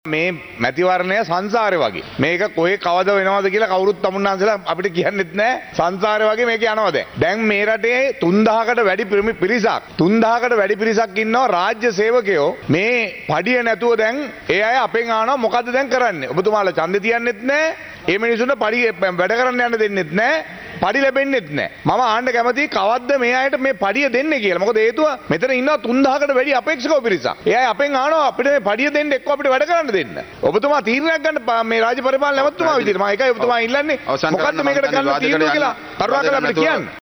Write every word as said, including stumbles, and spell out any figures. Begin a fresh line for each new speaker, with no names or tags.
මේ මැතිවරණය සංසාරේ වගේ. මේක කොහේ කවද වෙනවද කියලා කවුරුත් තමුන්නාන්සලා අපිට කියන්නෙත් නැහැ. සංසාරේ වගේ මේක යනවා දැන්. දැන් මේ රටේ තුන්දහකට වැඩි පිරිසක් තුන්දහකට වැඩි පිරිසක් ඉන්නවා රාජ්‍ය සේවකයෝ. මේ පඩිය නැතුව දැන් ඒ අය අපෙන් අහනවා මොකද්ද දැන් කරන්නේ? ඔබතුමාලා ඡන්දේ තියන්නෙත් නැහැ. ඒ මිනිසුන්ට පඩිය වැඩ කරන්න යන්න දෙන්නෙත් නැහැ. පඩි ලැබෙන්නෙත් නැහැ. මම අහන්න කැමතියි කවද්ද මේ අයට මේ පඩිය දෙන්නේ කියලා. මොකද හේතුව මෙතන ඉන්නවා තුන්දහකට වැඩි අපේක්ෂකව පිරිසක්. ඒ අය අපෙන් අහනවා අපිට මේ පඩිය දෙන්න එක්ක අපිට වැඩ කරන්න දෙන්න. ඔබතුමා තීරණයක් ගන්න මේ රාජ්‍ය පරිපාලන නැවතුමා විදිහට. මම ඒකයි ඔබතුමා ඉල්ලන්නේ. මොකද්ද මේකට ගන්න තීරණය කියලා කරුණාකරලා අපිට කියන්න.